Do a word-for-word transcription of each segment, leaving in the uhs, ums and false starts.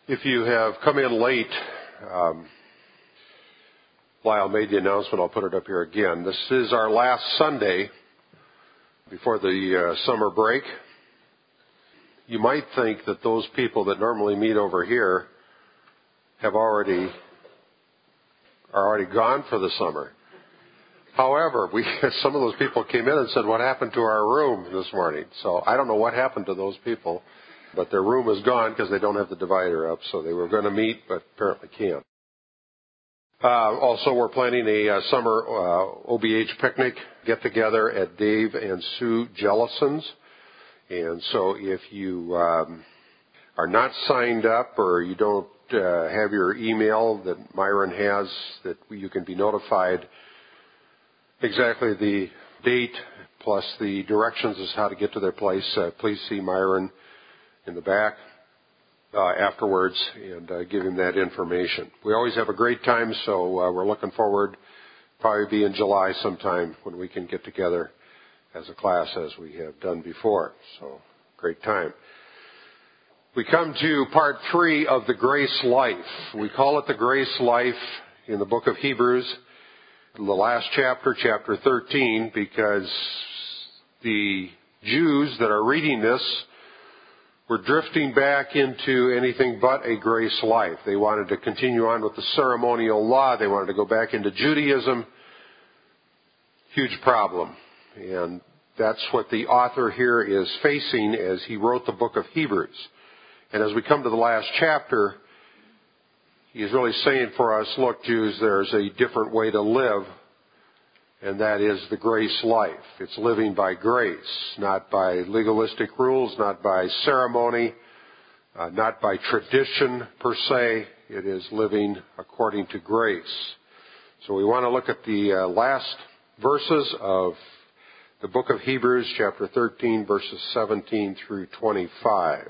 If you have come in late, um, Lyle made the announcement. I'll put it up here again. This is our last Sunday before the uh, summer break. You might think that those people that normally meet over here have already are already gone for the summer. However, we some of those people came in and said, "What happened to our room this morning?" So I don't know what happened to those people, but their room is gone because they don't have the divider up. So they were going to meet, but apparently can't. Uh, also, we're planning a uh, summer uh, O B H picnic get-together at Dave and Sue Jellison's. And so if you um, are not signed up or you don't uh, have your email that Myron has, that you can be notified exactly the date plus the directions as how to get to their place, uh, please see Myron in the back uh, afterwards and uh, give him that information. We always have a great time, so uh, we're looking forward. Probably be in July sometime when we can get together as a class as we have done before. So, great time. We come to part three of the Grace Life. We call it the Grace Life in the book of Hebrews, the last chapter, chapter thirteen, because the Jews that are reading this were drifting back into anything but a grace life. They wanted to continue on with the ceremonial law. They wanted to go back into Judaism. Huge problem. And that's what the author here is facing as he wrote the book of Hebrews. And as we come to the last chapter, he is really saying for us, look, Jews, there's a different way to live, and that is the grace life. It's living by grace, not by legalistic rules, not by ceremony, uh, not by tradition per se. It is living according to grace. So we want to look at the uh, last verses of the book of Hebrews, chapter thirteen, verses seventeen through twenty-five,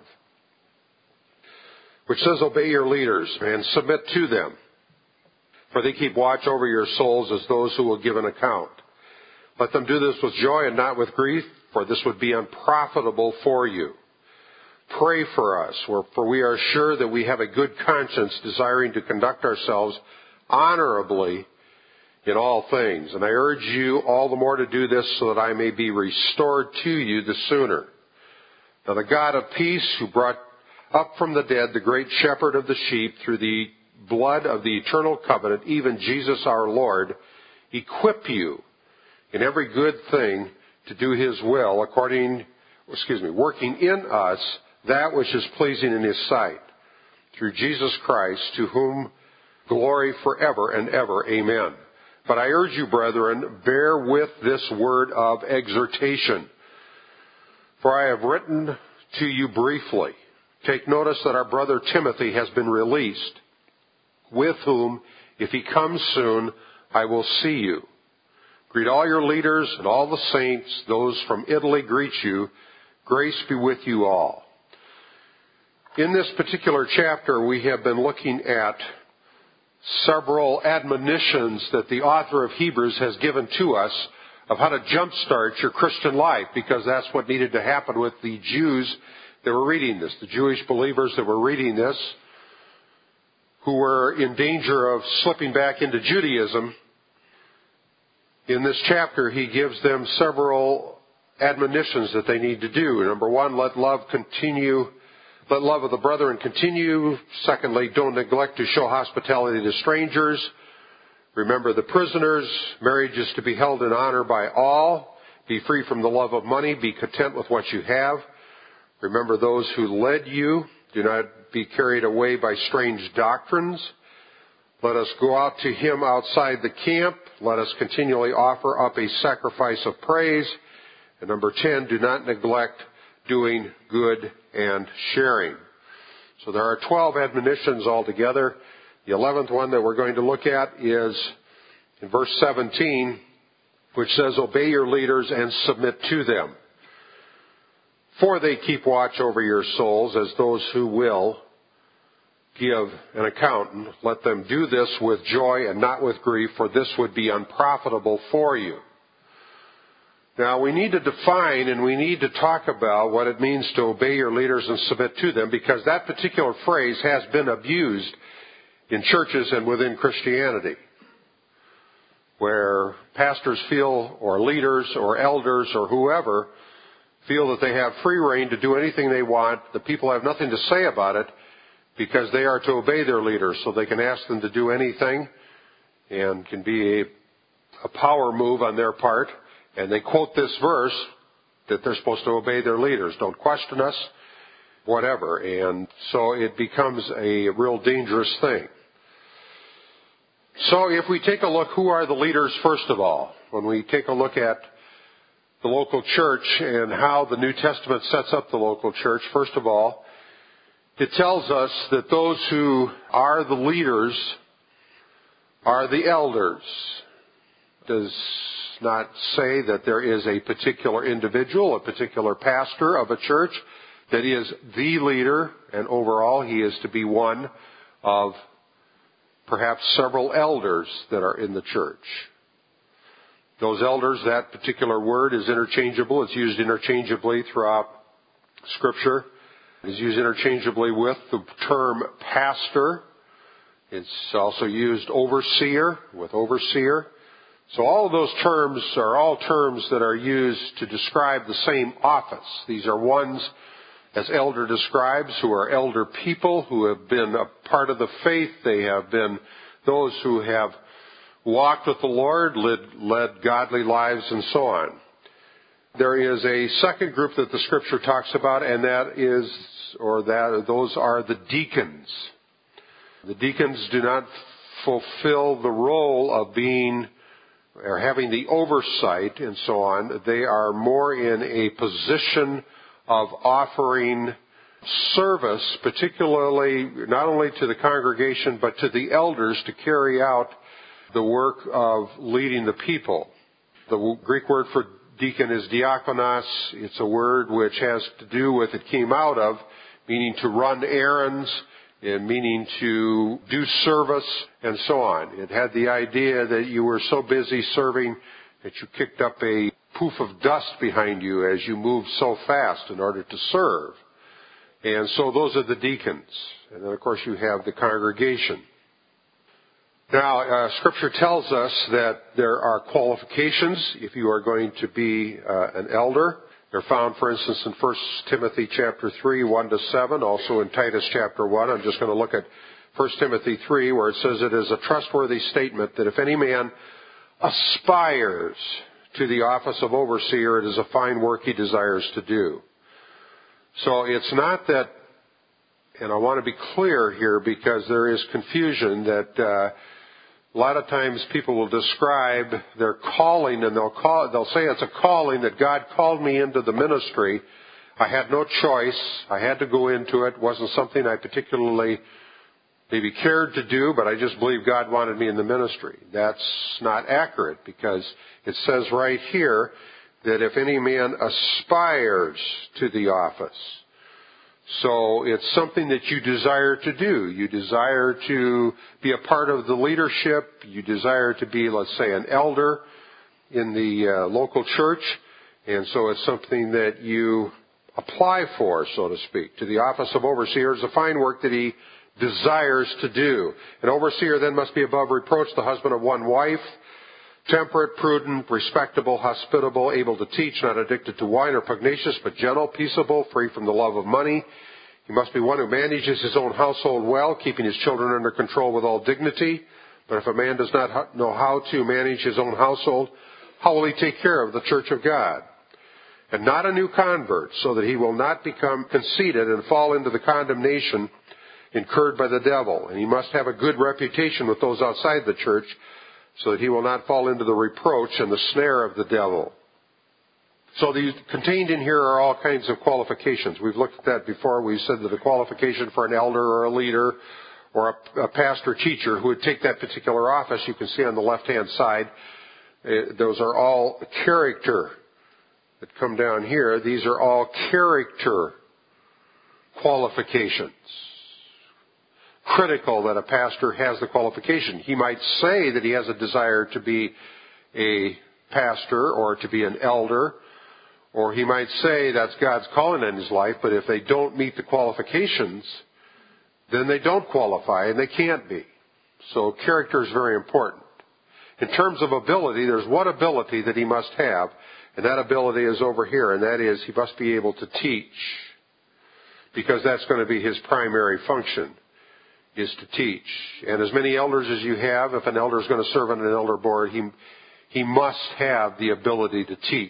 which says, "Obey your leaders and submit to them, for they keep watch over your souls as those who will give an account. Let them do this with joy and not with grief, for this would be unprofitable for you. Pray for us, for we are sure that we have a good conscience, desiring to conduct ourselves honorably in all things. And I urge you all the more to do this so that I may be restored to you the sooner. Now the God of peace, who brought up from the dead the great shepherd of the sheep through the blood of the eternal covenant, even Jesus our Lord, equip you in every good thing to do his will, according, excuse me, working in us that which is pleasing in his sight, through Jesus Christ, to whom glory forever and ever. Amen. But I urge you, brethren, bear with this word of exhortation. For I have written to you briefly. Take notice that our brother Timothy has been released, with whom, if he comes soon, I will see you. Greet all your leaders and all the saints. Those from Italy greet you. Grace be with you all." In this particular chapter, we have been looking at several admonitions that the author of Hebrews has given to us of how to jumpstart your Christian life, because that's what needed to happen with the Jews that were reading this, the Jewish believers that were reading this, who were in danger of slipping back into Judaism. In this chapter, he gives them several admonitions that they need to do. Number one, let love continue. Let love of the brethren continue. Secondly, don't neglect to show hospitality to strangers. Remember the prisoners. Marriage is to be held in honor by all. Be free from the love of money. Be content with what you have. Remember those who led you. Do not be carried away by strange doctrines. Let us go out to him outside the camp. Let us continually offer up a sacrifice of praise. And number ten, do not neglect doing good and sharing. So there are twelve admonitions altogether. The eleventh one that we're going to look at is in verse seventeen, which says, "Obey your leaders and submit to them. For they keep watch over your souls as those who will give an account. And let them do this with joy and not with grief, for this would be unprofitable for you." Now, we need to define and we need to talk about what it means to obey your leaders and submit to them, because that particular phrase has been abused in churches and within Christianity, where pastors feel, or leaders or elders or whoever, feel that they have free rein to do anything they want. The people have nothing to say about it because they are to obey their leaders, so they can ask them to do anything and can be a, a power move on their part. And they quote this verse that they're supposed to obey their leaders. Don't question us, whatever. And so it becomes a real dangerous thing. So if we take a look, who are the leaders first of all? When we take a look at the local church and how the New Testament sets up the local church, first of all, it tells us that those who are the leaders are the elders. It does not say that there is a particular individual, a particular pastor of a church that is the leader, and overall he is to be one of perhaps several elders that are in the church. Those elders, that particular word is interchangeable. It's used interchangeably throughout Scripture. It is used interchangeably with the term pastor. It's also used overseer, with overseer. So all of those terms are all terms that are used to describe the same office. These are ones, as elder describes, who are elder people, who have been a part of the faith. They have been those who have walked with the Lord, led, led godly lives, and so on. There is a second group that the Scripture talks about, and that is, or that those are the deacons. The deacons do not fulfill the role of being or having the oversight and so on. They are more in a position of offering service, particularly not only to the congregation but to the elders, to carry out the work of leading the people. The Greek word for deacon is diakonos. It's a word which has to do with, it came out of, meaning to run errands, and meaning to do service, and so on. It had the idea that you were so busy serving that you kicked up a poof of dust behind you as you moved so fast in order to serve. And so those are the deacons. And then, of course, you have the congregation. Now, uh, Scripture tells us that there are qualifications if you are going to be uh, an elder. They're found, for instance, in First Timothy chapter three, one to seven, also in Titus chapter one. I'm just going to look at First Timothy three, where it says, "It is a trustworthy statement that if any man aspires to the office of overseer, it is a fine work he desires to do." So it's not that, and I want to be clear here because there is confusion that uh, a lot of times people will describe their calling, and they'll call, they'll say it's a calling that God called me into the ministry. I had no choice. I had to go into it. It wasn't something I particularly maybe cared to do, but I just believe God wanted me in the ministry. That's not accurate, because it says right here that if any man aspires to the office. So it's something that you desire to do. You desire to be a part of the leadership. You desire to be, let's say, an elder in the uh, local church. And so it's something that you apply for, so to speak. To the office of overseer is a fine work that he desires to do. An overseer then must be above reproach, the husband of one wife, temperate, prudent, respectable, hospitable, able to teach, not addicted to wine or pugnacious, but gentle, peaceable, free from the love of money. He must be one who manages his own household well, keeping his children under control with all dignity. But if a man does not know how to manage his own household, how will he take care of the church of God? And not a new convert, so that he will not become conceited and fall into the condemnation incurred by the devil. And he must have a good reputation with those outside the church, so that he will not fall into the reproach and the snare of the devil. So these contained in here are all kinds of qualifications. We've looked at that before. We said that the qualification for an elder or a leader or a, a pastor teacher who would take that particular office, you can see on the left-hand side, uh, those are all character that come down here. These are all character qualifications. Critical that a pastor has the qualification. He might say that he has a desire to be a pastor or to be an elder, or he might say that's God's calling in his life, but if they don't meet the qualifications, then they don't qualify and they can't be. So character is very important. In terms of ability, there's one ability that he must have, and that ability is over here, and that is he must be able to teach, because that's going to be his primary function, is to teach. And as many elders as you have, if an elder is going to serve on an elder board, he, he must have the ability to teach.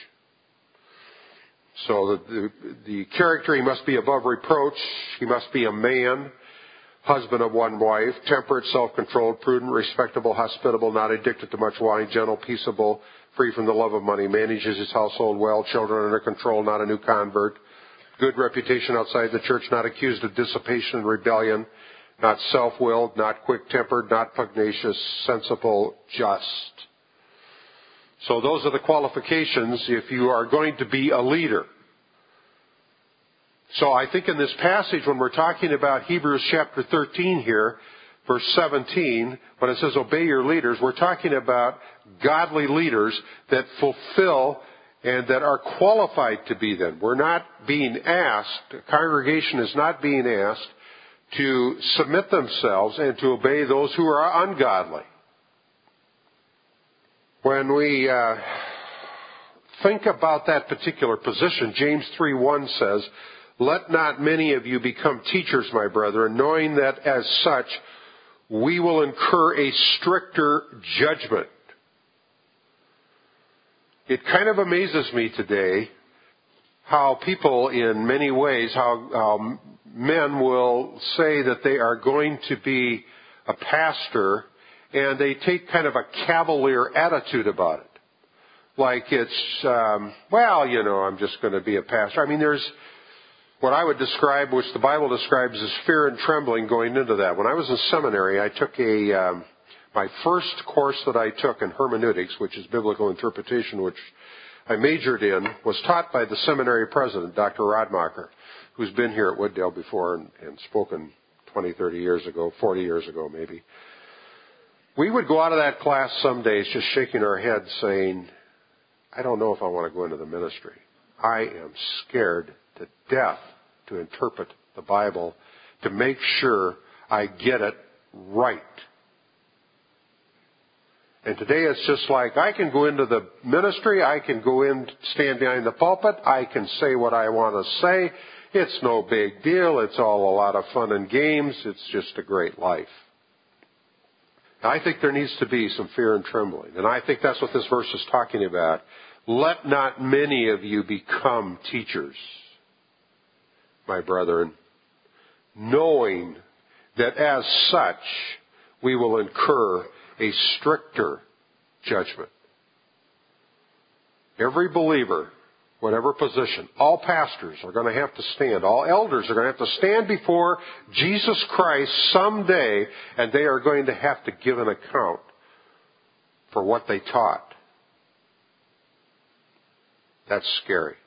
So the, the, the character, he must be above reproach. He must be a man, husband of one wife, temperate, self-controlled, prudent, respectable, hospitable, not addicted to much wine, gentle, peaceable, free from the love of money, manages his household well, children under control, not a new convert, good reputation outside the church, not accused of dissipation and rebellion, not self-willed, not quick-tempered, not pugnacious, sensible, just. So those are the qualifications if you are going to be a leader. So I think in this passage, when we're talking about Hebrews chapter thirteen here, verse seventeen, when it says obey your leaders, we're talking about godly leaders that fulfill and that are qualified to be them. We're not being asked, the congregation is not being asked to submit themselves and to obey those who are ungodly. When we uh, think about that particular position, James three one says, let not many of you become teachers, my brethren, knowing that as such we will incur a stricter judgment. It kind of amazes me today how people in many ways, how, how men will say that they are going to be a pastor and they take kind of a cavalier attitude about it. Like it's, um, well, you know, I'm just going to be a pastor. I mean, there's what I would describe, which the Bible describes as fear and trembling going into that. When I was in seminary, I took a, um, my first course that I took in hermeneutics, which is biblical interpretation, which I majored in, was taught by the seminary president, Doctor Rodmacher, who's been here at Wooddale before and, and spoken twenty, thirty years ago, forty years ago maybe. We would go out of that class some days just shaking our heads saying, I don't know if I want to go into the ministry. I am scared to death to interpret the Bible, to make sure I get it right. And today it's just like, I can go into the ministry, I can go in, stand behind the pulpit, I can say what I want to say. It's no big deal, it's all a lot of fun and games, it's just a great life. I think there needs to be some fear and trembling. And I think that's what this verse is talking about. Let not many of you become teachers, my brethren, knowing that as such we will incur a stricter judgment. Every believer, whatever position, all pastors are going to have to stand, all elders are going to have to stand before Jesus Christ someday, and they are going to have to give an account for what they taught. That's scary.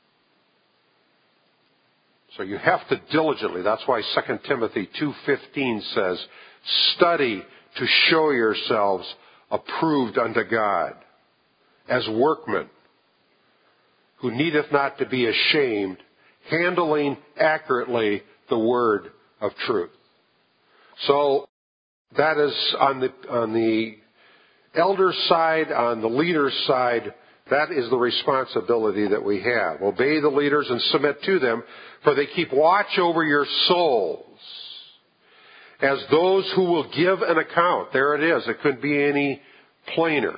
So you have to diligently, that's why Second Timothy two fifteen says, study to show yourselves approved unto God, as workmen, who needeth not to be ashamed, handling accurately the word of truth. So that is on the on the elder's side, on the leader's side, that is the responsibility that we have. Obey the leaders and submit to them, for they keep watch over your souls, as those who will give an account. There it is. It couldn't be any plainer.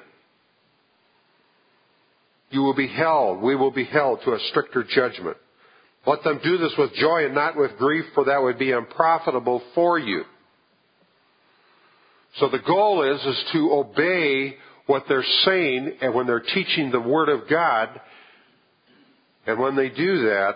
You will be held, we will be held to a stricter judgment. Let them do this with joy and not with grief, for that would be unprofitable for you. So the goal is, is to obey what they're saying, and when they're teaching the Word of God, and when they do that,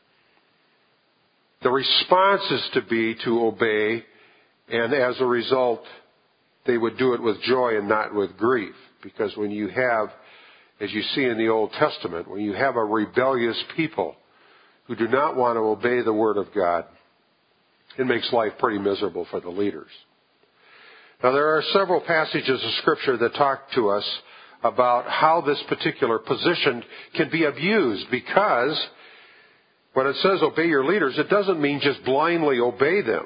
the response is to be to obey, and as a result, they would do it with joy and not with grief. Because when you have, as you see in the Old Testament, when you have a rebellious people who do not want to obey the Word of God, it makes life pretty miserable for the leaders. Now, there are several passages of Scripture that talk to us about how this particular position can be abused, because when it says obey your leaders, it doesn't mean just blindly obey them.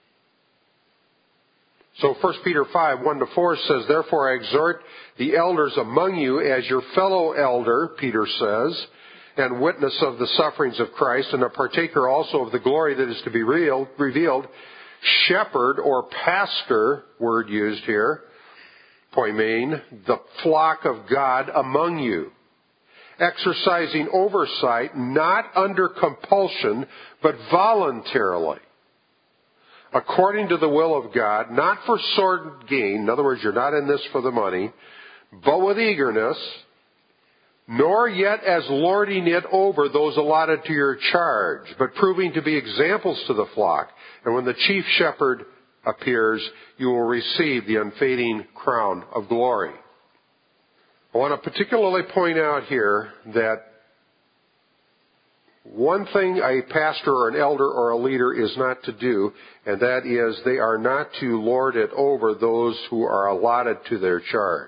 So First Peter five, one to four says, therefore I exhort the elders among you as your fellow elder, Peter says, and witness of the sufferings of Christ, and a partaker also of the glory that is to be revealed, shepherd or pastor, word used here, poimen, the flock of God among you, exercising oversight, not under compulsion, but voluntarily, according to the will of God, not for sordid gain. In other words, you're not in this for the money, but with eagerness, nor yet as lording it over those allotted to your charge, but proving to be examples to the flock. And when the chief shepherd appears, you will receive the unfading crown of glory. I want to particularly point out here that one thing a pastor or an elder or a leader is not to do, and that is they are not to lord it over those who are allotted to their charge.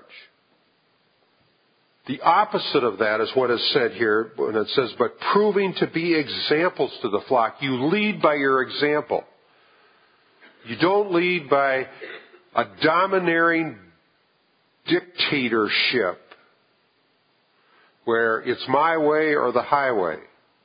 The opposite of that is what is said here when it says, but proving to be examples to the flock. You lead by your example. You don't lead by a domineering dictatorship where it's my way or the highway.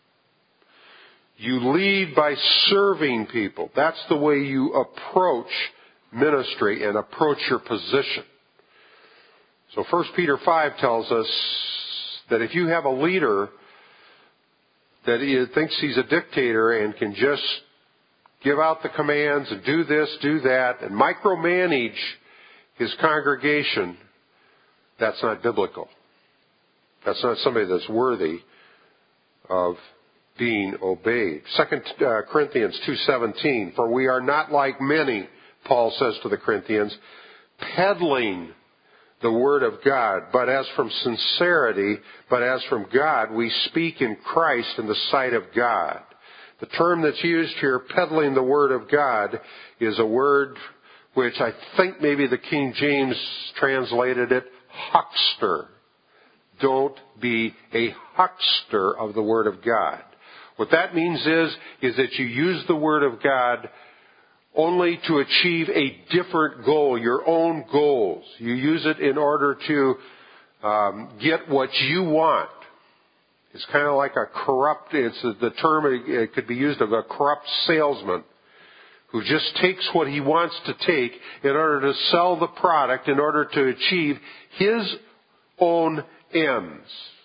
You lead by serving people. That's the way you approach ministry and approach your position. So First Peter five tells us that if you have a leader that he thinks he's a dictator and can just give out the commands and do this, do that, and micromanage his congregation, that's not biblical. That's not somebody that's worthy of being obeyed. Second Corinthians two seventeen, for we are not like many, Paul says to the Corinthians, peddling the word of God, but as from sincerity, but as from God, we speak in Christ in the sight of God. The term that's used here, peddling the word of God, is a word which I think maybe the King James translated it, huckster. Don't be a huckster of the word of God. What that means is, is that you use the word of God only to achieve a different goal, your own goals. You use it in order to um, get what you want. It's kind of like a corrupt, it's the term, it could be used of a corrupt salesman who just takes what he wants to take in order to sell the product, in order to achieve his own ends.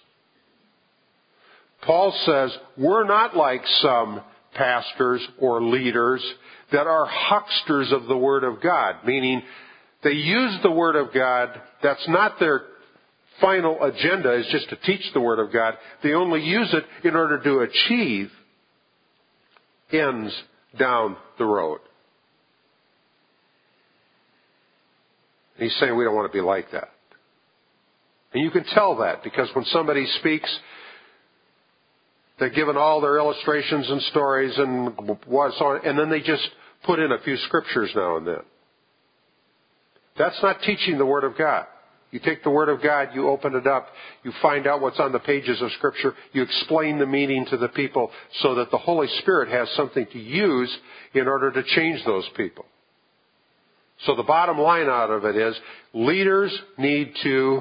Paul says, we're not like some pastors or leaders that are hucksters of the Word of God, meaning they use the Word of God. That's not their final agenda, is just to teach the Word of God. They only use it in order to achieve ends down the road. And he's saying we don't want to be like that. And you can tell that because when somebody speaks, they're given all their illustrations and stories and what's on, and then they just put in a few scriptures now and then. That's not teaching the Word of God. You take the Word of God, you open it up, you find out what's on the pages of Scripture, you explain the meaning to the people so that the Holy Spirit has something to use in order to change those people. So the bottom line out of it is, leaders need to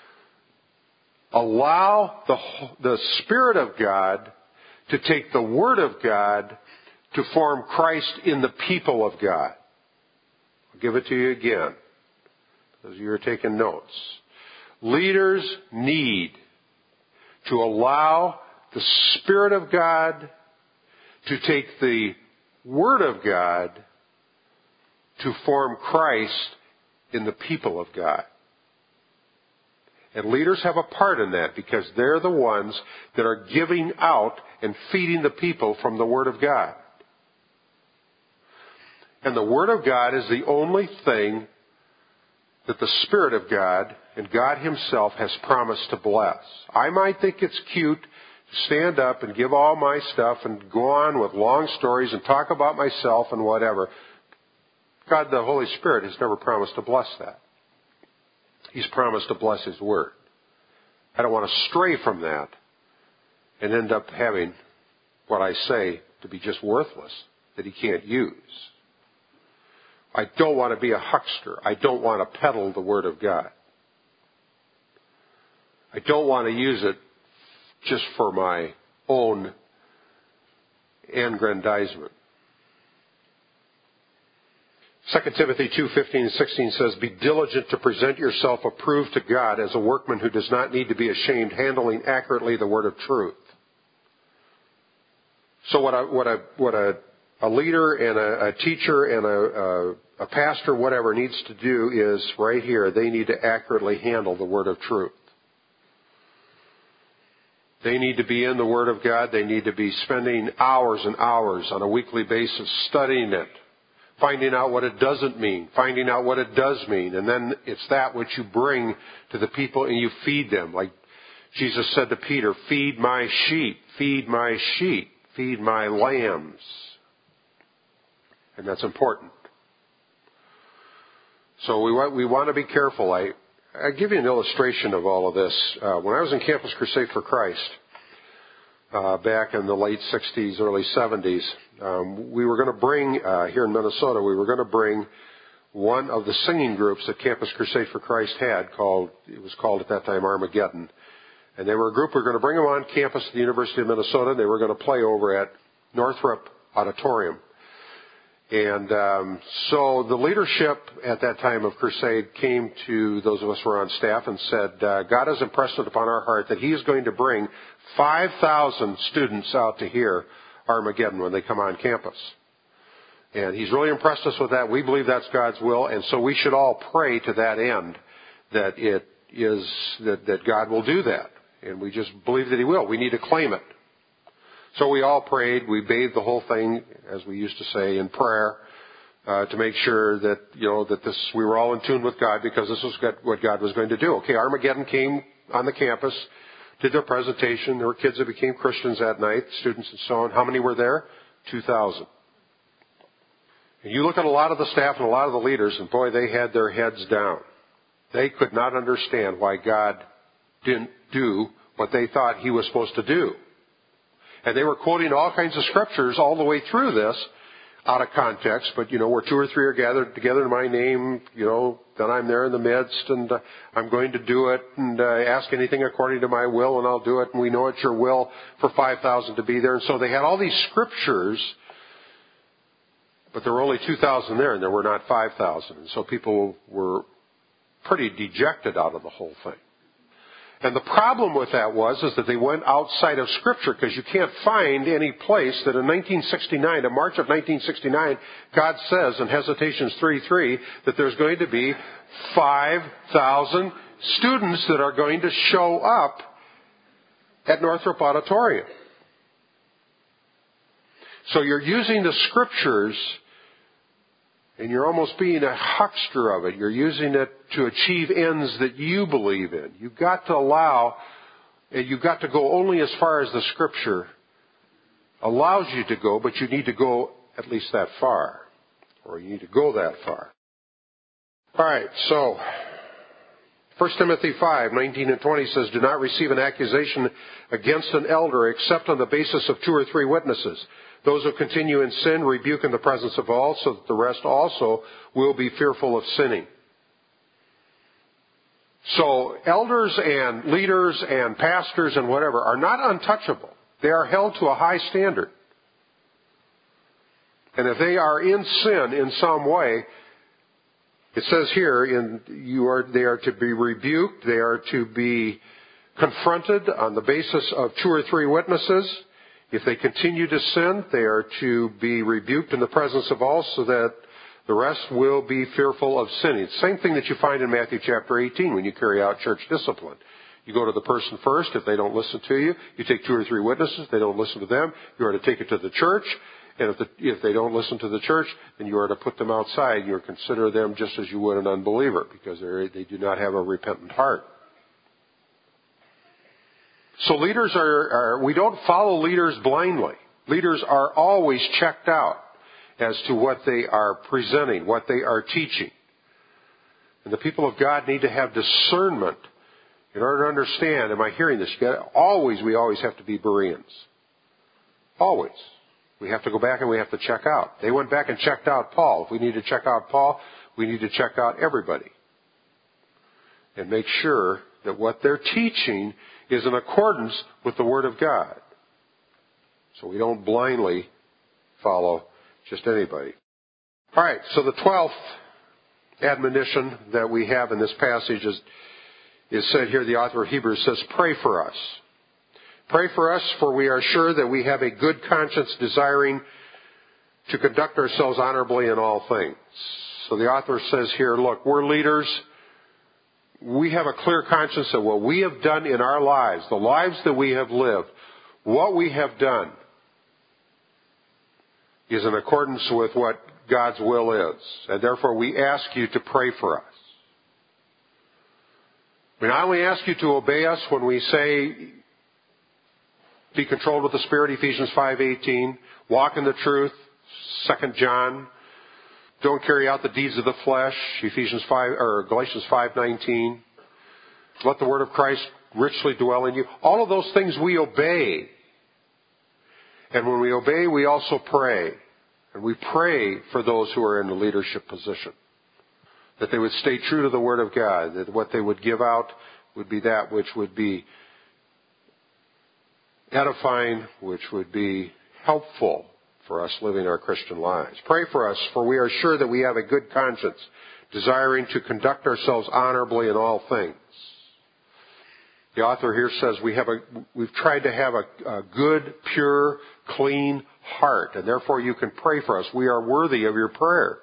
allow the, the Spirit of God to take the Word of God to form Christ in the people of God. I'll give it to you again, as you're taking notes. Leaders need to allow the Spirit of God to take the Word of God to form Christ in the people of God. And leaders have a part in that because they're the ones that are giving out and feeding the people from the Word of God. And the Word of God is the only thing that the Spirit of God and God Himself has promised to bless. I might think it's cute to stand up and give all my stuff and go on with long stories and talk about myself and whatever. God, the Holy Spirit, has never promised to bless that. He's promised to bless His Word. I don't want to stray from that and end up having what I say to be just worthless, that he can't use. I don't want to be a huckster. I don't want to peddle the Word of God. I don't want to use it just for my own aggrandizement. Second Timothy two fifteen and sixteen says, "Be diligent to present yourself approved to God as a workman who does not need to be ashamed, handling accurately the word of truth." So what a what a what a, a leader and a, a teacher and a, a, a pastor, whatever, needs to do is right here. They need to accurately handle the word of truth. They need to be in the Word of God. They need to be spending hours and hours on a weekly basis studying it, finding out what it doesn't mean, finding out what it does mean. And then it's that which you bring to the people and you feed them. Like Jesus said to Peter, "Feed my sheep, feed my sheep, feed my lambs." And that's important. So we want, we want to be careful. I, I'll give you an illustration of all of this. Uh, when I was in Campus Crusade for Christ, uh, back in the late sixties, early seventies, um, we were going to bring, uh, here in Minnesota, we were going to bring one of the singing groups that Campus Crusade for Christ had called, it was called at that time Armageddon. And they were a group, we were going to bring them on campus at the University of Minnesota, and they were going to play over at Northrop Auditorium. And um, so the leadership at that time of Crusade came to those of us who were on staff and said, uh, God has impressed it upon our heart that He is going to bring five thousand students out to hear Armageddon when they come on campus. And He's really impressed us with that. We believe that's God's will, and so we should all pray to that end that it is that, that God will do that. And we just believe that He will. We need to claim it. So we all prayed. We bathed the whole thing, as we used to say, in prayer uh, to make sure that, you know, that this we were all in tune with God because this was what God was going to do. Okay, Armageddon came on the campus, did their presentation. There were kids that became Christians that night, students and so on. How many were there? two thousand. And you look at a lot of the staff and a lot of the leaders, and boy, they had their heads down. They could not understand why God didn't do what they thought He was supposed to do. And they were quoting all kinds of scriptures all the way through this out of context. But, you know, where two or three are gathered together in my name, you know, then I'm there in the midst and uh, I'm going to do it and uh, ask anything according to my will and I'll do it. And we know it's your will for five thousand to be there. And so they had all these scriptures, but there were only two thousand there and there were not five thousand. And so people were pretty dejected out of the whole thing. And the problem with that was is that they went outside of Scripture because you can't find any place that in nineteen sixty-nine, in March of nineteen sixty-nine, God says in Hesitations three three that there's going to be five thousand students that are going to show up at Northrop Auditorium. So you're using the Scriptures and you're almost being a huckster of it. You're using it to achieve ends that you believe in. You've got to allow, you've got to go only as far as the Scripture allows you to go, but you need to go at least that far. Or you need to go that far. All right, so First Timothy five, nineteen and twenty says, "Do not receive an accusation against an elder except on the basis of two or three witnesses. Those who continue in sin rebuke in the presence of all, so that the rest also will be fearful of sinning." So elders and leaders and pastors and whatever are not untouchable. They are held to a high standard. And if they are in sin in some way, it says here, in, you are, they are to be rebuked, they are to be confronted on the basis of two or three witnesses. If they continue to sin, they are to be rebuked in the presence of all so that the rest will be fearful of sinning. Same thing that you find in Matthew chapter eighteen when you carry out church discipline. You go to the person first. If they don't listen to you, you take two or three witnesses. They don't listen to them. You are to take it to the church. And if, the, if they don't listen to the church, then you are to put them outside. You are to consider them just as you would an unbeliever because they do not have a repentant heart. So leaders are, are, we don't follow leaders blindly. Leaders are always checked out as to what they are presenting, what they are teaching. And the people of God need to have discernment In order to understand, am I hearing this? You got, always, we always have to be Bereans. Always. We have to go back and we have to check out. They went back and checked out Paul. If we need to check out Paul, we need to check out everybody. And make sure that what they're teaching is in accordance with the Word of God. So we don't blindly follow just anybody. All right, so the twelfth admonition that we have in this passage is, is said here, the author of Hebrews says, pray for us. Pray for us, for we are sure that we have a good conscience, desiring to conduct ourselves honorably in all things. So the author says here, look, we're leaders. We have a clear conscience that what we have done in our lives, the lives that we have lived, what we have done is in accordance with what God's will is. And therefore we ask you to pray for us. We not only ask you to obey us when we say, be controlled with the Spirit, Ephesians five eighteen, walk in the truth, Second John, don't carry out the deeds of the flesh, Ephesians five or Galatians five nineteen, let the word of Christ richly dwell in you. All of those things we obey. And when we obey, we also pray. And we pray for those who are in the leadership position, that they would stay true to the Word of God, that what they would give out would be that which would be edifying, which would be helpful for us living our Christian lives. Pray for us, for we are sure that we have a good conscience, desiring to conduct ourselves honorably in all things. The author here says we have a, we've tried to have a, a good, pure, clean heart, and therefore you can pray for us. We are worthy of your prayers.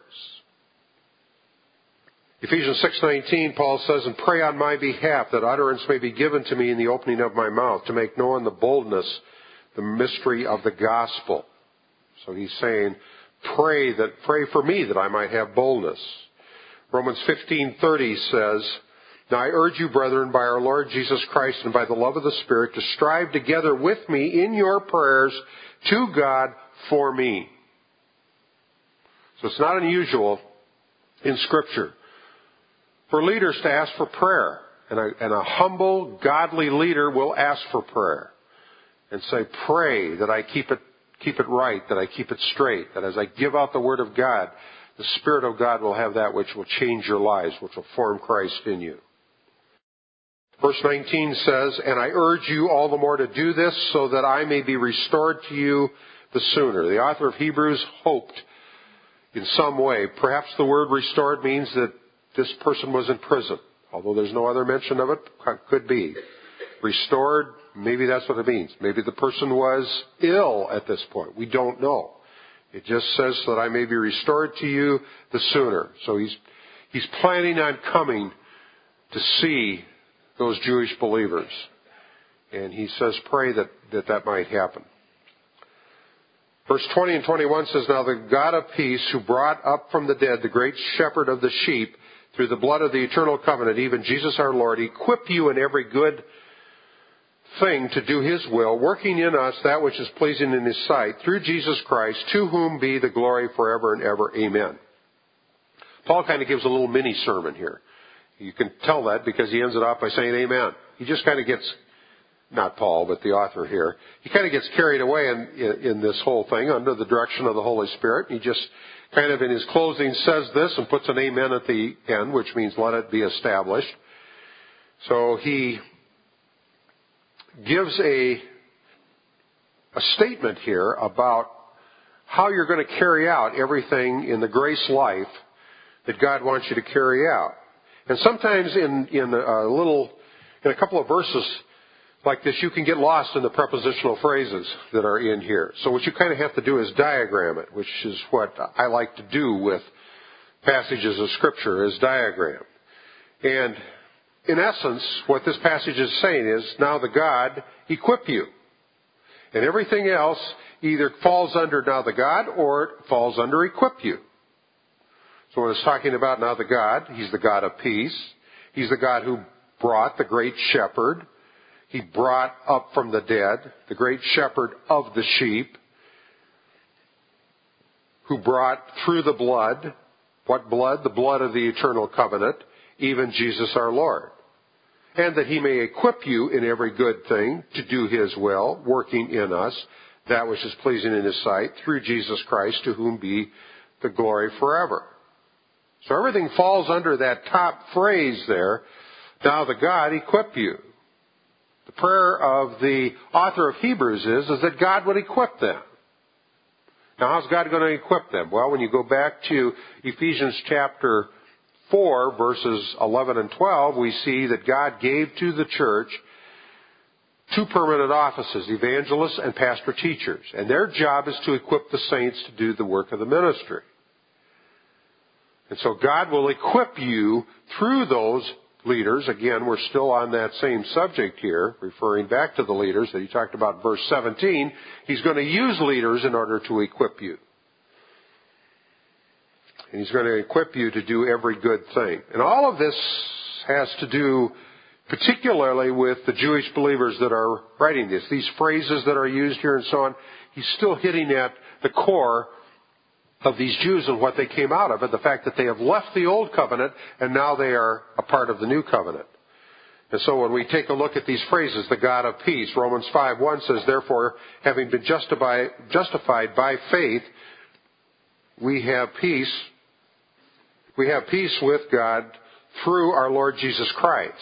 Ephesians six nineteen, Paul says, and pray on my behalf that utterance may be given to me in the opening of my mouth to make known the boldness, the mystery of the gospel. So he's saying, pray that, pray for me that I might have boldness. Romans fifteen thirty says, now I urge you, brethren, by our Lord Jesus Christ and by the love of the Spirit, to strive together with me in your prayers to God for me. So it's not unusual in Scripture for leaders to ask for prayer. And a, and a humble, godly leader will ask for prayer and say, pray that I keep it, keep it right, that I keep it straight, that as I give out the Word of God, the Spirit of God will have that which will change your lives, which will form Christ in you. Verse nineteen says, and I urge you all the more to do this so that I may be restored to you the sooner. The author of Hebrews hoped in some way. Perhaps the word restored means that this person was in prison, although there's no other mention of it. Could be. Restored, maybe that's what it means. Maybe the person was ill at this point. We don't know. It just says so that I may be restored to you the sooner. So he's, he's planning on coming to see those Jewish believers. And he says, pray that, that that might happen. Verse twenty and twenty-one says, now the God of peace, who brought up from the dead the great shepherd of the sheep through the blood of the eternal covenant, even Jesus our Lord, equip you in every good thing to do his will, working in us that which is pleasing in his sight, through Jesus Christ, to whom be the glory forever and ever. Amen. Paul kind of gives a little mini sermon here. You can tell that because he ends it off by saying amen. He just kind of gets, not Paul, but the author here, he kind of gets carried away in, in, in this whole thing under the direction of the Holy Spirit. He just kind of in his closing says this and puts an amen at the end, which means let it be established. So he gives a, a statement here about how you're going to carry out everything in the grace life that God wants you to carry out. And sometimes in, in a little, in a couple of verses like this, you can get lost in the prepositional phrases that are in here. So what you kind of have to do is diagram it, which is what I like to do with passages of Scripture, is diagram. And in essence, what this passage is saying is, now the God equip you. And everything else either falls under now the God or it falls under equip you. So when it's talking about now the God, he's the God of peace. He's the God who brought the great shepherd. He brought up from the dead the great shepherd of the sheep, who brought through the blood, what blood? The blood of the eternal covenant, even Jesus our Lord. and that he may equip you in every good thing to do his will, working in us that which is pleasing in his sight, through Jesus Christ, to whom be the glory forever. So everything falls under that top phrase there, now the God equip you. The prayer of the author of Hebrews is, is that God would equip them. Now, how's God going to equip them? Well, when you go back to Ephesians chapter four, verses eleven and twelve, we see that God gave to the church two permanent offices, evangelists and pastor teachers. And their job is to equip the saints to do the work of the ministry. And so God will equip you through those leaders. Again, we're still on that same subject here, referring back to the leaders that he talked about in verse seventeen. He's going to use leaders in order to equip you. And he's going to equip you to do every good thing. And all of this has to do particularly with the Jewish believers that are writing this. These phrases that are used here and so on, he's still hitting at the core of these Jews and what they came out of, and the fact that they have left the old covenant and now they are a part of the new covenant. And so when we take a look at these phrases, the God of peace, Romans five one says, therefore, having been justified, justified by faith, we have peace. We have peace with God through our Lord Jesus Christ.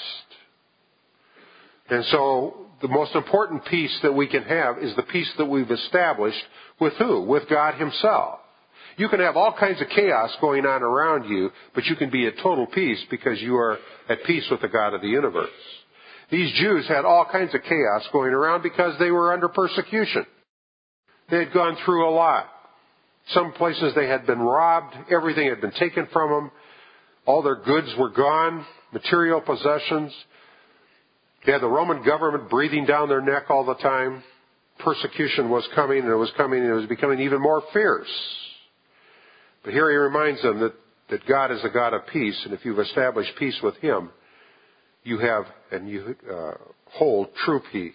And so the most important peace that we can have is the peace that we've established with who? With God himself. You can have all kinds of chaos going on around you, but you can be at total peace because you are at peace with the God of the universe. These Jews had all kinds of chaos going around because they were under persecution. They had gone through a lot. Some places they had been robbed. Everything had been taken from them. All their goods were gone. Material possessions. They had the Roman government breathing down their neck all the time. Persecution was coming, and it was coming, and it was becoming even more fierce. But here he reminds them that, that God is a God of peace, and if you've established peace with him, you have and you uh, hold true peace.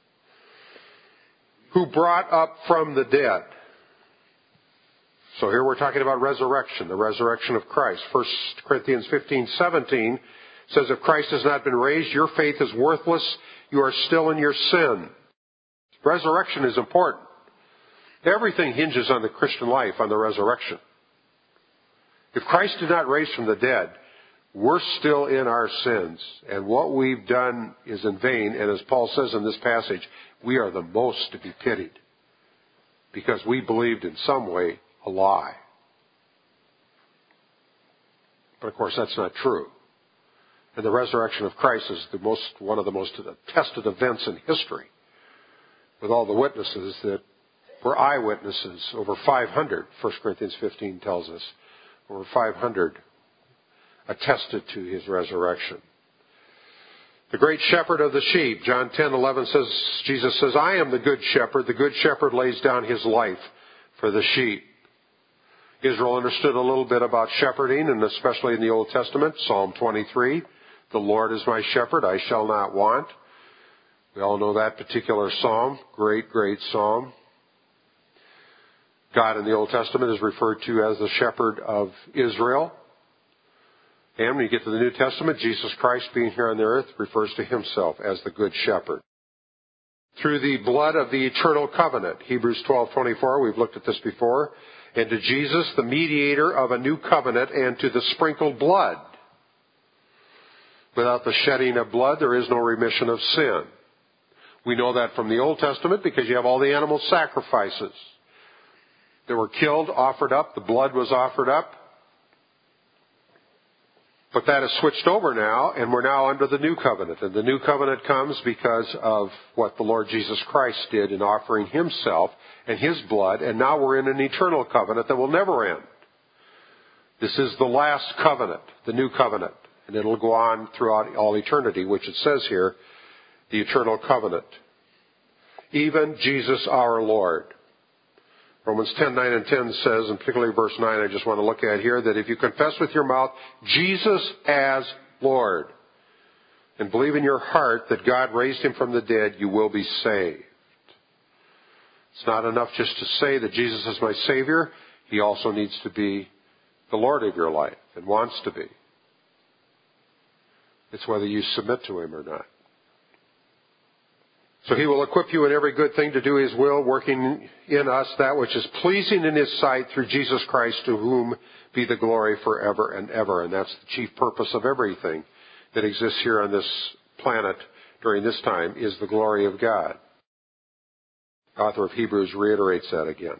Who brought up from the dead. So here we're talking about resurrection, the resurrection of Christ. First Corinthians fifteen seventeen says, if Christ has not been raised, your faith is worthless. You are still in your sin. Resurrection is important. Everything hinges on the Christian life, on the resurrection. If Christ did not raise from the dead, we're still in our sins. And what we've done is in vain. And as Paul says in this passage, we are the most to be pitied. Because we believed in some way a lie. But of course that's not true. And the resurrection of Christ is the most, one of the most attested events in history. With all the witnesses that were eyewitnesses, over five hundred, First Corinthians fifteen tells us. Over five hundred attested to his resurrection. The great shepherd of the sheep, John ten eleven says, Jesus says, I am the good shepherd. The good shepherd lays down his life for the sheep. Israel understood a little bit about shepherding, and especially in the Old Testament, Psalm twenty-three, the Lord is my shepherd, I shall not want. We all know that particular psalm, great, great psalm. God in the Old Testament is referred to as the shepherd of Israel. And when you get to the New Testament, Jesus Christ being here on the earth refers to himself as the good shepherd. Through the blood of the eternal covenant, Hebrews twelve twenty-four, we've looked at this before, and to Jesus, the mediator of a new covenant, and to the sprinkled blood. Without the shedding of blood, there is no remission of sin. We know that from the Old Testament because you have all the animal sacrifices. They were killed, offered up, the blood was offered up. But that has switched over now, and we're now under the new covenant. And the new covenant comes because of what the Lord Jesus Christ did in offering himself and his blood, and now we're in an eternal covenant that will never end. This is the last covenant, the new covenant, and it'll go on throughout all eternity, which it says here, the eternal covenant. Even Jesus our Lord. Romans ten, nine, and ten says, and particularly verse nine I just want to look at here, that if you confess with your mouth Jesus as Lord and believe in your heart that God raised him from the dead, you will be saved. It's not enough just to say that Jesus is my Savior. He also needs to be the Lord of your life and wants to be. It's whether you submit to Him or not. So He will equip you in every good thing to do His will, working in us that which is pleasing in His sight through Jesus Christ, to whom be the glory forever and ever. And that's the chief purpose of everything that exists here on this planet during this time, is the glory of God. The author of Hebrews reiterates that again.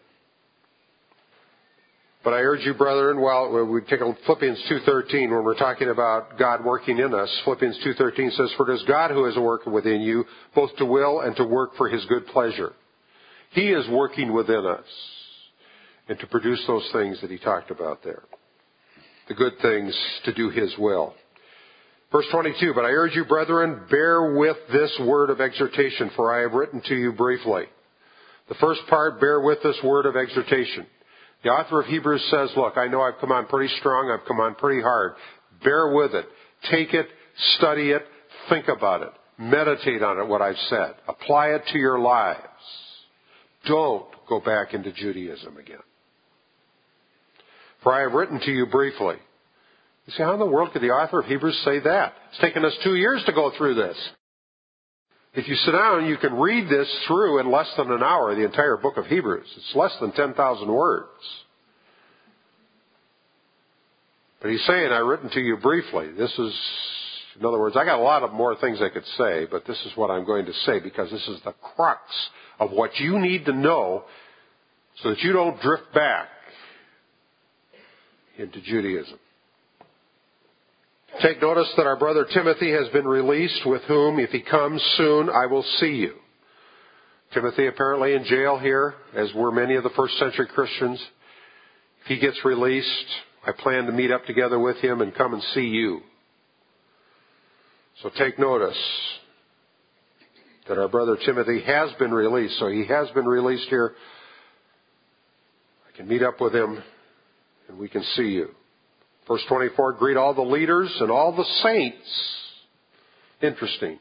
But I urge you, brethren, while we take a Philippians two thirteen, when we're talking about God working in us, Philippians two thirteen says, "For it is God who is working within you, both to will and to work for His good pleasure." He is working within us, and to produce those things that He talked about there. The good things to do His will. Verse twenty-two, "But I urge you, brethren, bear with this word of exhortation, for I have written to you briefly." The first part, bear with this word of exhortation. The author of Hebrews says, look, I know I've come on pretty strong, I've come on pretty hard. Bear with it. Take it, study it, think about it. Meditate on it, what I've said. Apply it to your lives. Don't go back into Judaism again. "For I have written to you briefly." You say, how in the world could the author of Hebrews say that? It's taken us two years to go through this. If you sit down, you can read this through in less than an hour, the entire book of Hebrews. It's less than ten thousand words. But he's saying, I've written to you briefly. This is, in other words, I got a lot of more things I could say, but this is what I'm going to say, because this is the crux of what you need to know so that you don't drift back into Judaism. "Take notice that our brother Timothy has been released, with whom, if he comes soon, I will see you." Timothy apparently in jail here, as were many of the first century Christians. If he gets released, I plan to meet up together with him and come and see you. So take notice that our brother Timothy has been released. So he has been released here. I can meet up with him and we can see you. Verse twenty-four, "Greet all the leaders and all the saints." Interesting.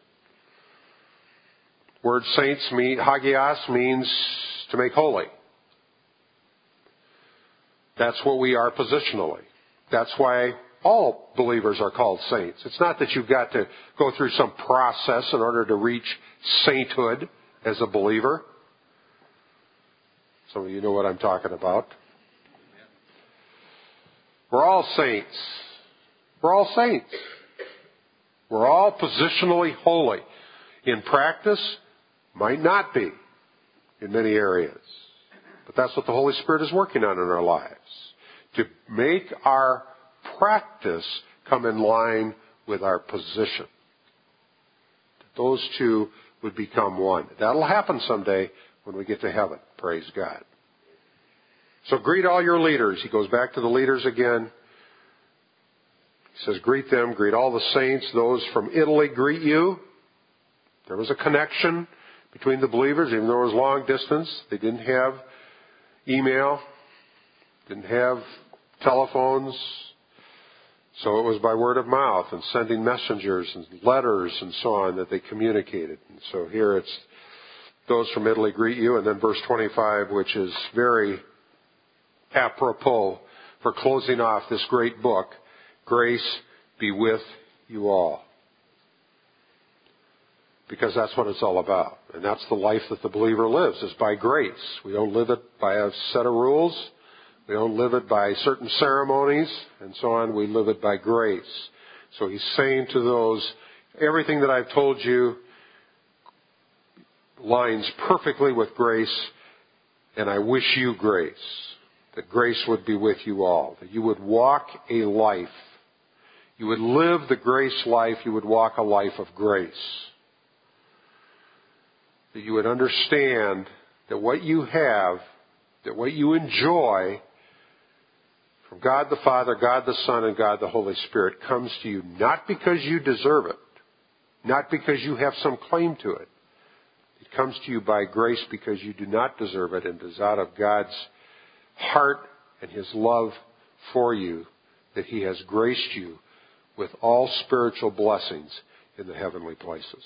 Word saints, mean, hagios, means to make holy. That's what we are positionally. That's why all believers are called saints. It's not that you've got to go through some process in order to reach sainthood as a believer. Some of you know what I'm talking about. We're all saints. We're all saints. We're all positionally holy. In practice, might not be in many areas. But that's what the Holy Spirit is working on in our lives. To make our practice come in line with our position. Those two would become one. That'll happen someday when we get to heaven. Praise God. So greet all your leaders. He goes back to the leaders again. He says, greet them, greet all the saints. Those from Italy greet you. There was a connection between the believers, even though it was long distance. They didn't have email, didn't have telephones. So it was by word of mouth and sending messengers and letters and so on that they communicated. And so here it's those from Italy greet you. And then verse twenty-five, which is very apropos for closing off this great book. Grace be with you all. Because that's what it's all about. And that's the life that the believer lives, is by grace. We don't live it by a set of rules. We don't live it by certain ceremonies and so on. We live it by grace. So he's saying to those, everything that I've told you lines perfectly with grace, and I wish you grace. That grace would be with you all. That you would walk a life. You would live the grace life. You would walk a life of grace. That you would understand that what you have, that what you enjoy from God the Father, God the Son, and God the Holy Spirit comes to you not because you deserve it, not because you have some claim to it. It comes to you by grace because you do not deserve it, and it is out of God's heart and His love for you that He has graced you with all spiritual blessings in the heavenly places.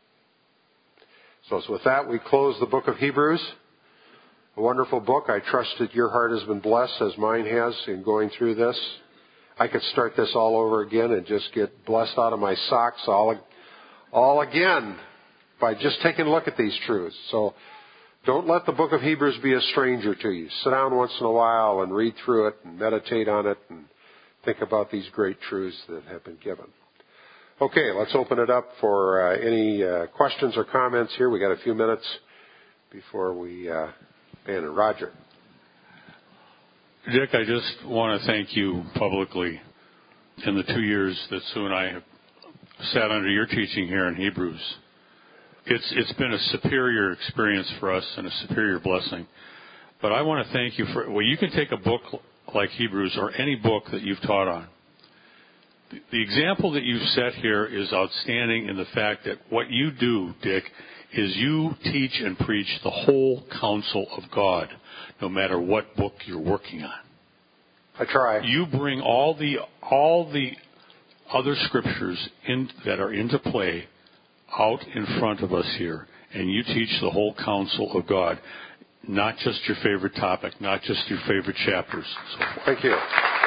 So with that, we close the book of Hebrews. A wonderful book. I trust that your heart has been blessed as mine has in going through this. I could start this all over again and just get blessed out of my socks all, all again by just taking a look at these truths. So don't let the book of Hebrews be a stranger to you. Sit down once in a while and read through it and meditate on it and think about these great truths that have been given. Okay, let's open it up for uh, any uh, questions or comments here. We got a few minutes before we uh, abandon. Roger. Dick, I just want to thank you publicly in the two years that Sue and I have sat under your teaching here in Hebrews. It's it's been a superior experience for us and a superior blessing. But I want to thank you for, well, you can take a book like Hebrews or any book that you've taught on. The, the example that you've set here is outstanding in the fact that what you do, Dick, is you teach and preach the whole counsel of God, no matter what book you're working on. I try. You bring all the all the other scriptures in, that are into play out in front of us here, and you teach the whole counsel of God, not just your favorite topic, not just your favorite chapters. So Thank you.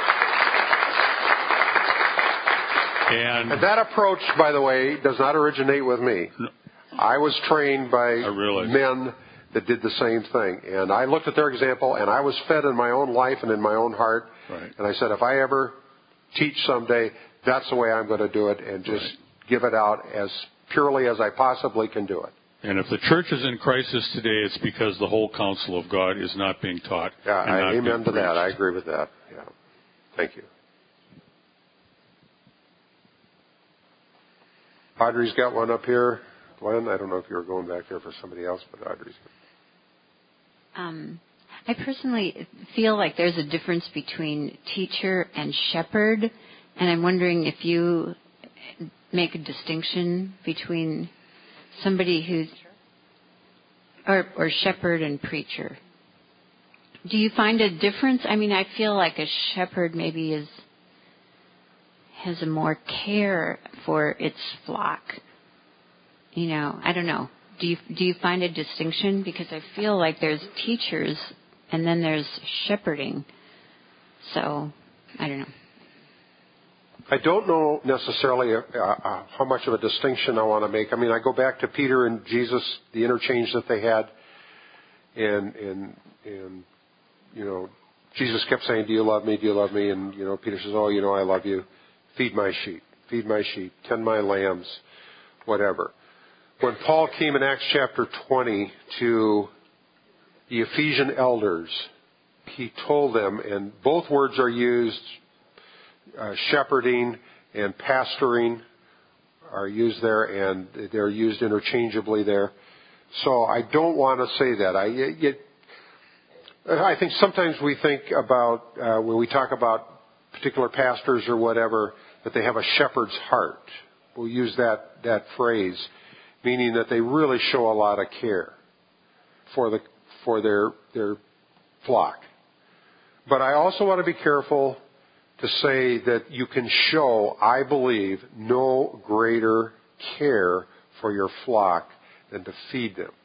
And, and that approach, by the way, does not originate with me. No, I was trained by men that did the same thing. And I looked at their example, and I was fed in my own life and in my own heart. Right. And I said, if I ever teach someday, that's the way I'm going to do it, and just right. give it out as purely as I possibly can do it. And if the church is in crisis today, it's because the whole counsel of God is not being taught. Yeah, and I not amen being to preached. that. I agree with that. Yeah. Thank you. Audrey's got one up here. Glenn, I don't know if you were going back there for somebody else, but Audrey's. Um, I personally feel like there's a difference between teacher and shepherd, and I'm wondering if you make a distinction between somebody who's or, or shepherd and preacher. Do you find a difference? I mean, I feel like a shepherd maybe is has a more care for its flock. You know, I don't know. Do you do you find a distinction? Because I feel like there's teachers and then there's shepherding. So, I don't know. I don't know necessarily uh, uh, how much of a distinction I want to make. I mean, I go back to Peter and Jesus, the interchange that they had, and and and you know, Jesus kept saying, "Do you love me? Do you love me?" And you know, Peter says, "Oh, you know, I love you. Feed my sheep. Feed my sheep. Tend my lambs. Whatever." When Paul came in Acts chapter twenty to the Ephesian elders, he told them, and both words are used. Uh, shepherding and pastoring are used there, and they're used interchangeably there. So I don't want to say that. I, it, I think sometimes we think about, uh, when we talk about particular pastors or whatever, that they have a shepherd's heart. We'll use that, that phrase, meaning that they really show a lot of care for the for their their flock. But I also want to be careful to say that you can show, I believe, no greater care for your flock than to feed them.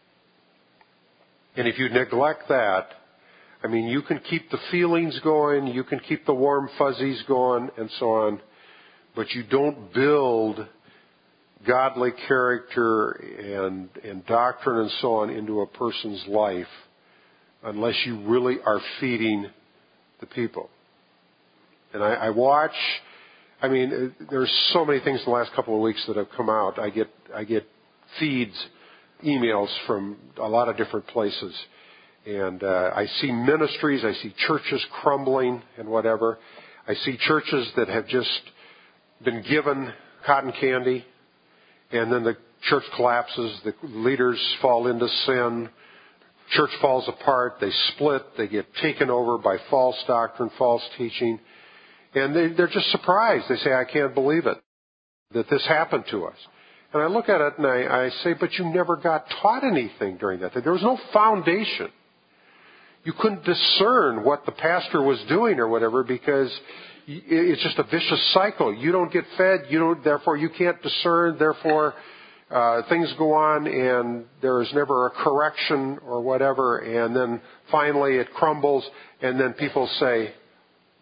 And if you neglect that, I mean, you can keep the feelings going, you can keep the warm fuzzies going, and so on, but you don't build godly character and, and doctrine and so on into a person's life unless you really are feeding the people. And I, I watch, I mean, there's so many things in the last couple of weeks that have come out. I get, I get feeds, emails from a lot of different places. And uh, I see ministries, I see churches crumbling and whatever. I see churches that have just been given cotton candy, and then the church collapses, the leaders fall into sin, church falls apart, they split, they get taken over by false doctrine, false teaching. And they, they're just surprised. They say, I can't believe it, that this happened to us. And I look at it and I, I say, but you never got taught anything during that. There was no foundation. You couldn't discern what the pastor was doing or whatever because it's just a vicious cycle. You don't get fed, you don't, therefore you can't discern, therefore uh, things go on and there is never a correction or whatever. And then finally it crumbles and then people say,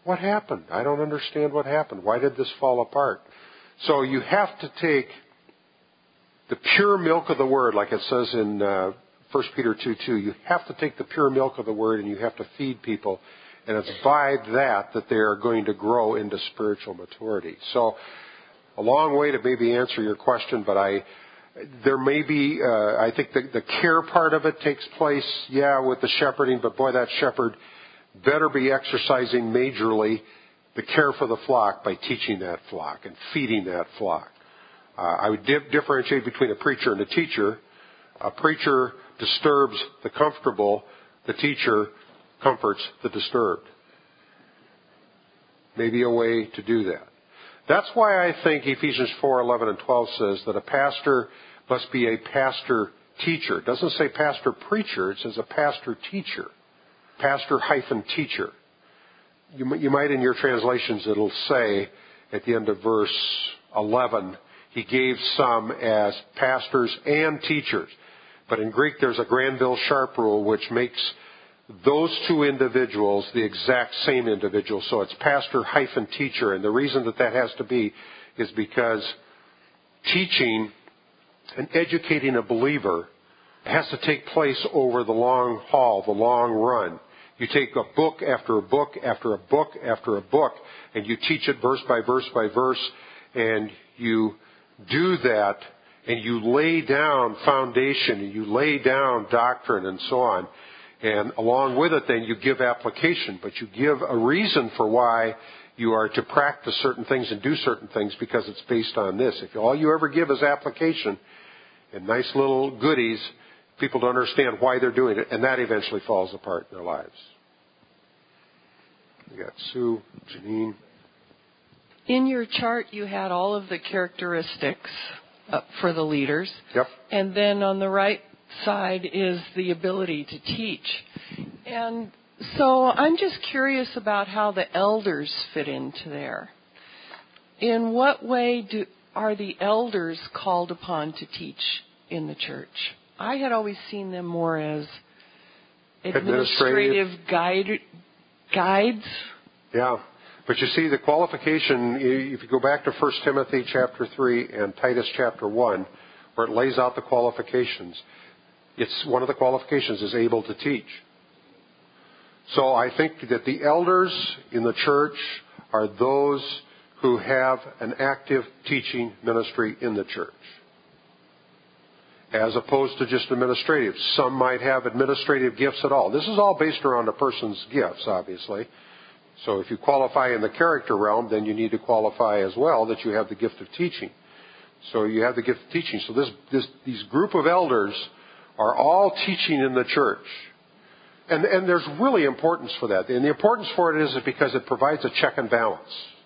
what happened? I don't understand what happened. Why did this fall apart? So you have to take the pure milk of the Word, like it says in uh, First Peter two two. You have to take the pure milk of the Word and you have to feed people. And it's by that that they are going to grow into spiritual maturity. So a long way to maybe answer your question, but I, there may be, uh, I think the, the care part of it takes place, yeah, with the shepherding, but boy, that shepherd better be exercising majorly the care for the flock by teaching that flock and feeding that flock. Uh, I would dif- differentiate between a preacher and a teacher. A preacher disturbs the comfortable. The teacher comforts the disturbed. Maybe a way to do that. That's why I think Ephesians four eleven and twelve says that a pastor must be a pastor teacher. It doesn't say pastor preacher. It says a pastor teacher. Pastor hyphen teacher. You, you might in your translations it'll say at the end of verse eleven, he gave some as pastors and teachers. But in Greek there's a Granville Sharp rule which makes those two individuals the exact same individual. So it's pastor hyphen teacher. And the reason that that has to be is because teaching and educating a believer has to take place over the long haul, the long run. You take a book after a book after a book after a book, and you teach it verse by verse by verse, and you do that, and you lay down foundation, and you lay down doctrine and so on. And along with it, then, you give application, but you give a reason for why you are to practice certain things and do certain things because it's based on this. If all you ever give is application and nice little goodies, people don't understand why they're doing it, and that eventually falls apart in their lives. We got Sue, Janine. In your chart, you had all of the characteristics uh, for the leaders. Yep. And then on the right side is the ability to teach. And so I'm just curious about how the elders fit into there. In what way do are the elders called upon to teach in the church? I had always seen them more as administrative, administrative guide, guides. Yeah. But you see, the qualification, if you go back to First Timothy chapter three and Titus chapter one, where it lays out the qualifications, it's one of the qualifications is able to teach. So I think that the elders in the church are those who have an active teaching ministry in the church, as opposed to just administrative. Some might have administrative gifts at all. This is all based around a person's gifts, obviously. So if you qualify in the character realm, then you need to qualify as well that you have the gift of teaching. So you have the gift of teaching. So this, this, these group of elders are all teaching in the church. And, and there's really importance for that. And the importance for it is because it provides a check and balance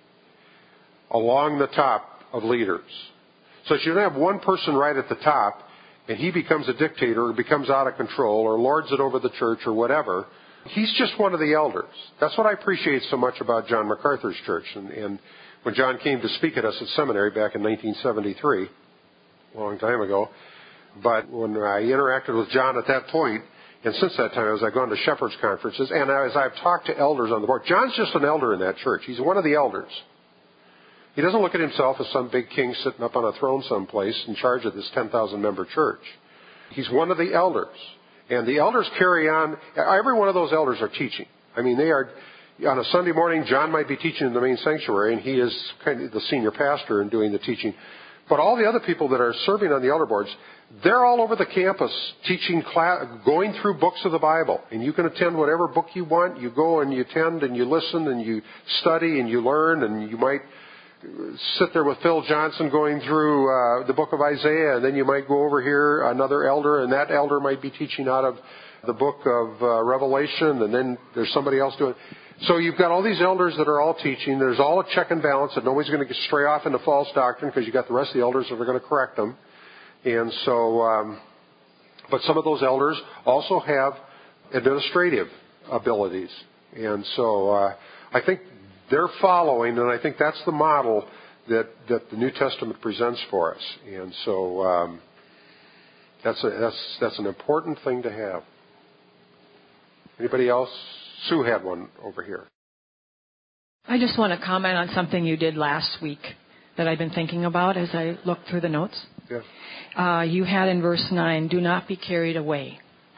along the top of leaders. So that you don't have one person right at the top and he becomes a dictator or becomes out of control or lords it over the church or whatever. He's just one of the elders. That's what I appreciate so much about John MacArthur's church. And, and when John came to speak at us at seminary back in nineteen seventy-three, a long time ago, but when I interacted with John at that point, and since that time, as I've gone to shepherds conferences, and as I've talked to elders on the board, John's just an elder in that church. He's one of the elders. He doesn't look at himself as some big king sitting up on a throne someplace in charge of this ten thousand member church. He's one of the elders. And the elders carry on. Every one of those elders are teaching. I mean, they are, on a Sunday morning, John might be teaching in the main sanctuary, and he is kind of the senior pastor and doing the teaching. But all the other people that are serving on the elder boards, they're all over the campus teaching, class, going through books of the Bible. And you can attend whatever book you want. You go and you attend and you listen and you study and you learn. And you might sit there with Phil Johnson going through uh, the book of Isaiah. And then you might go over here, another elder, and that elder might be teaching out of the book of uh, Revelation. And then there's somebody else doing it. So you've got all these elders that are all teaching. There's all a check and balance that nobody's going to stray off into false doctrine because you've got the rest of the elders that are going to correct them. And so, um, but some of those elders also have administrative abilities. And so uh, I think they're following, and I think that's the model that, that the New Testament presents for us. And so um, that's, a, that's, that's an important thing to have. Anybody else? Sue had one over here. I just want to comment on something you did last week that I've been thinking about as I looked through the notes. Yes. Uh, you had in verse nine, do not be carried away.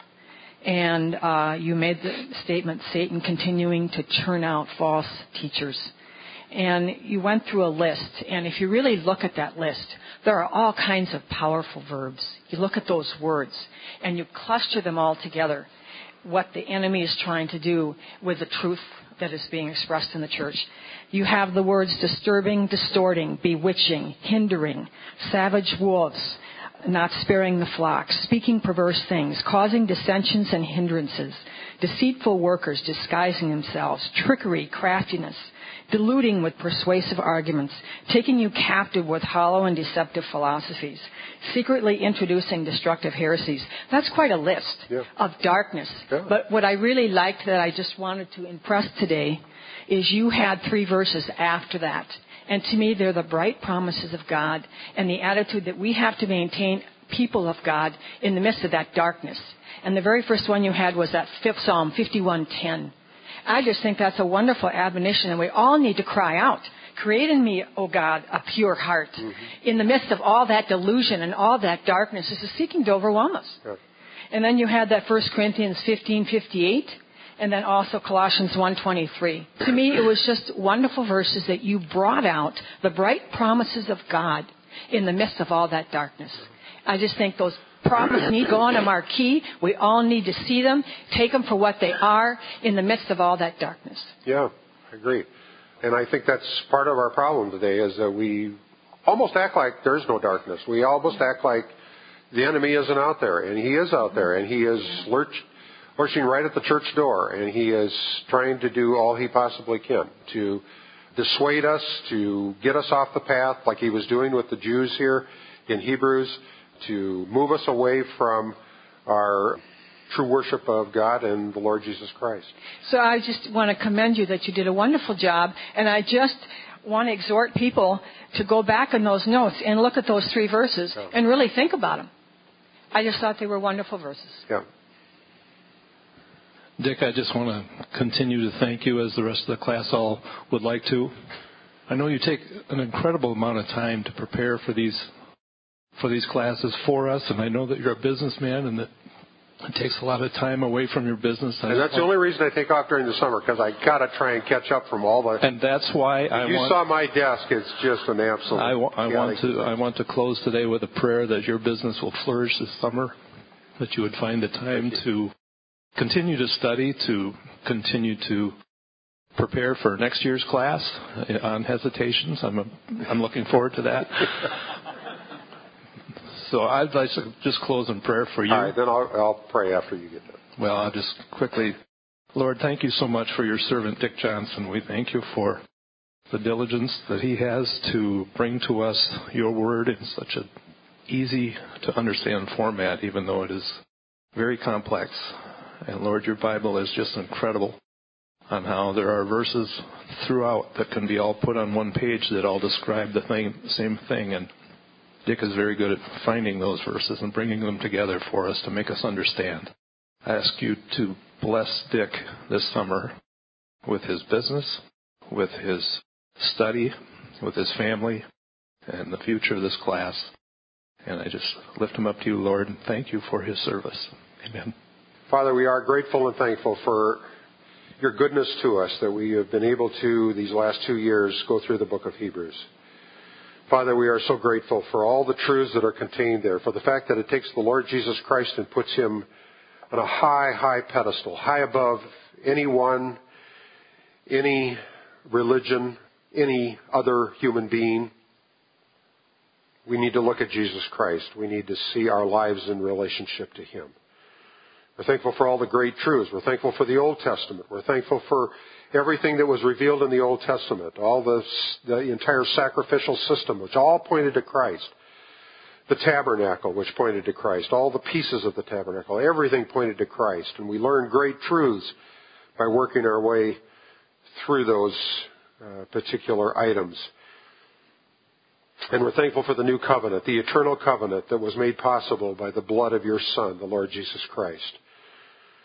And uh, you made the statement, Satan continuing to churn out false teachers. And you went through a list, and if you really look at that list, there are all kinds of powerful verbs. You look at those words, and you cluster them all together, what the enemy is trying to do with the truth that is being expressed in the church. You have the words disturbing, distorting, bewitching, hindering, savage wolves, not sparing the flock, speaking perverse things, causing dissensions and hindrances, deceitful workers disguising themselves, trickery, craftiness, deluding with persuasive arguments, taking you captive with hollow and deceptive philosophies, secretly introducing destructive heresies. That's quite a list yeah. of darkness. Yeah. But what I really liked that I just wanted to impress today is you had three verses after that. And to me, they're the bright promises of God and the attitude that we have to maintain people of God in the midst of that darkness. And the very first one you had was that fifth Psalm, fifty-one ten. I just think that's a wonderful admonition, and we all need to cry out, create in me, O God, a pure heart. Mm-hmm. In the midst of all that delusion and all that darkness, this is seeking to overwhelm us. Yeah. And then you had that First Corinthians fifteen fifty-eight, and then also Colossians one twenty-three. To me, it was just wonderful verses that you brought out the bright promises of God in the midst of all that darkness. I just think those promises need to go on a marquee. We all need to see them, take them for what they are in the midst of all that darkness. Yeah, I agree. And I think that's part of our problem today is that we almost act like there's no darkness. We almost act like the enemy isn't out there, and he is out there, and he is lurch, lurching right at the church door, and he is trying to do all he possibly can to dissuade us, to get us off the path like he was doing with the Jews here in Hebrews, to move us away from our true worship of God and the Lord Jesus Christ. So I just want to commend you that you did a wonderful job, and I just want to exhort people to go back in those notes and look at those three verses yeah. and really think about them. I just thought they were wonderful verses. Yeah. Dick, I just want to continue to thank you as the rest of the class all would like to. I know you take an incredible amount of time to prepare for these for these classes for us, and I know that you're a businessman and that it takes a lot of time away from your business. And that's the only reason I take off during the summer, because I got to try and catch up from all the... And that's why I you want... You saw my desk. It's just an absolute... I, I, want to, I want to close today with a prayer that your business will flourish this summer, that you would find the time to continue to study, to continue to prepare for next year's class on hesitations. I'm, a, I'm looking forward to that. So I'd like to just close in prayer for you. All right, then I'll, I'll pray after you get done. Well, I'll just quickly, Lord, thank you so much for your servant, Dick Johnson. We thank you for the diligence that he has to bring to us your word in such an easy to understand format, even though it is very complex. And Lord, your Bible is just incredible on how there are verses throughout that can be all put on one page that all describe the thing, same thing. And Dick is very good at finding those verses and bringing them together for us to make us understand. I ask you to bless Dick this summer with his business, with his study, with his family, and the future of this class. And I just lift him up to you, Lord, and thank you for his service. Amen. Father, we are grateful and thankful for your goodness to us that we have been able to, these last two years, go through the book of Hebrews. Father, we are so grateful for all the truths that are contained there, for the fact that it takes the Lord Jesus Christ and puts him on a high, high pedestal, high above anyone, any religion, any other human being. We need to look at Jesus Christ. We need to see our lives in relationship to him. We're thankful for all the great truths. We're thankful for the Old Testament. We're thankful for everything that was revealed in the Old Testament, all the, the entire sacrificial system, which all pointed to Christ. The tabernacle, which pointed to Christ. All the pieces of the tabernacle. Everything pointed to Christ. And we learned great truths by working our way through those uh, particular items. And we're thankful for the new covenant, the eternal covenant that was made possible by the blood of your Son, the Lord Jesus Christ.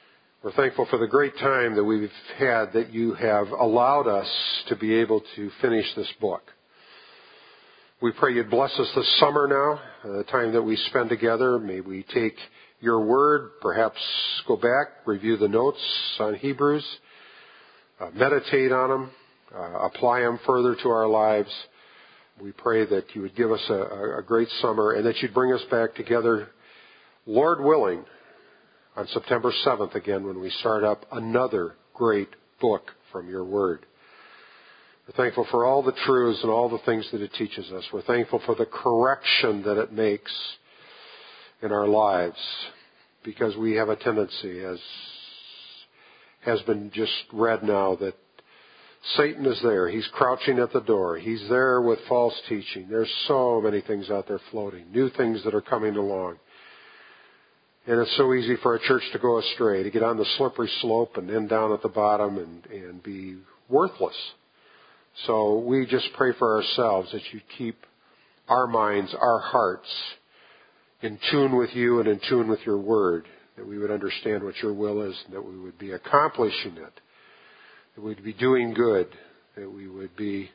We're thankful for the great time that we've had, that you have allowed us to be able to finish this book. We pray you'd bless us this summer now, the time that we spend together. May we take your word, perhaps go back, review the notes on Hebrews, uh, meditate on them, uh, apply them further to our lives. We pray that you would give us a, a great summer and that you'd bring us back together, Lord willing, on September seventh again when we start up another great book from your word. We're thankful for all the truths and all the things that it teaches us. We're thankful for the correction that it makes in our lives, because we have a tendency, as has been just read now, that Satan is there. He's crouching at the door. He's there with false teaching. There's so many things out there floating, new things that are coming along. And it's so easy for a church to go astray, to get on the slippery slope and end down at the bottom and, and be worthless. So we just pray for ourselves that you keep our minds, our hearts in tune with you and in tune with your word, that we would understand what your will is and that we would be accomplishing it, that we'd be doing good, that we would be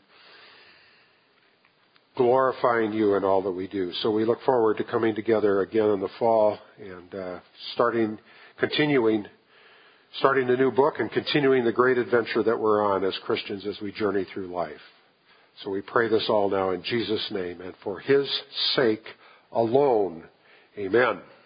glorifying you in all that we do. So we look forward to coming together again in the fall and uh, starting, continuing starting a new book and continuing the great adventure that we're on as Christians as we journey through life. So we pray this all now in Jesus' name and for his sake alone. Amen.